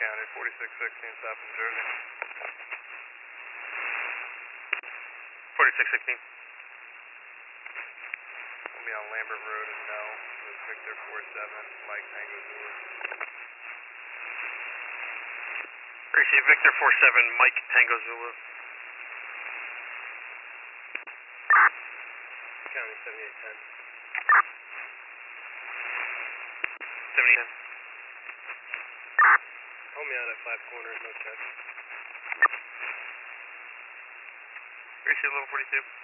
County, 4616 South New Jersey. 4616. We'll be on Lambert Road in Nell with Victor 47, Mike Tango Zulu. Receive Victor 47, Mike Tango Zulu. County 7810. 7010. Hold me out at 5 corners, no check. Receive level 42.